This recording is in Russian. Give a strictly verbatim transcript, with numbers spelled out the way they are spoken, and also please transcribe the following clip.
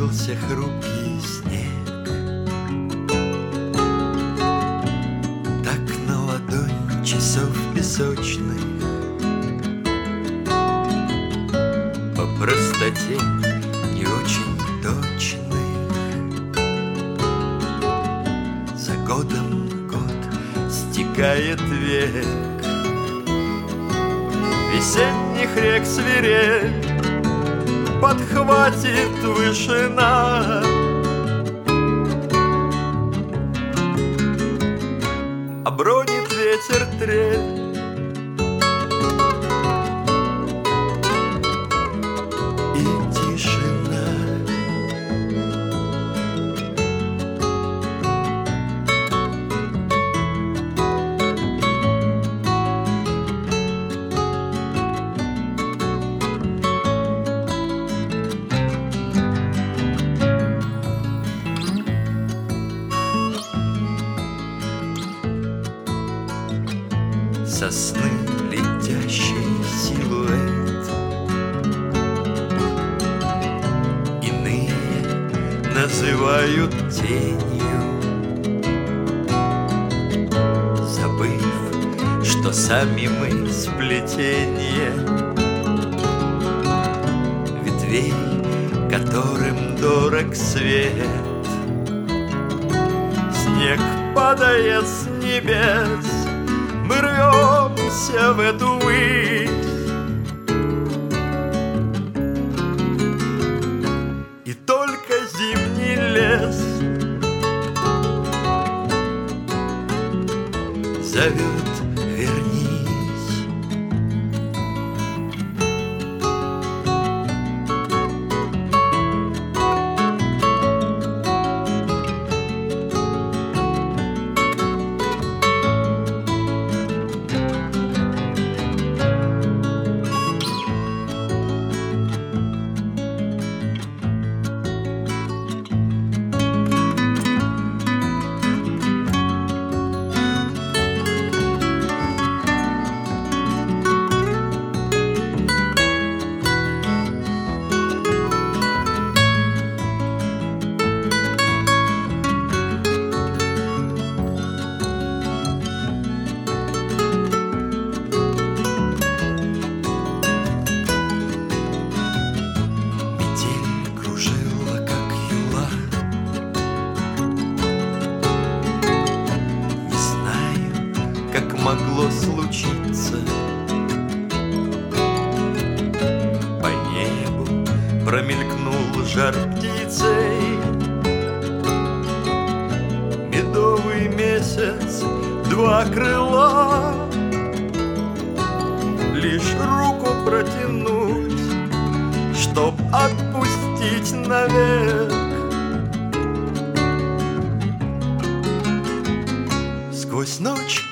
Сыпался хрупкий снег, так на ладонь часов песочных. По простоте не очень точных. За годом год стекает век, весенних рек свирель подхватит вышина. Обронит ветер трель, и тишина. Сосны летящий силуэт, иные называют тенью, забыв, что сами мы сплетение ветвей, которым дорог свет. Снег падает с небес, мы рвемся в эту высь, и только зимний лес зовет: вернись. Могло случиться. По небу промелькнул жар птицей, медовый месяц, два крыла. Лишь руку протянуть, чтоб отпустить навек. Сквозь ночь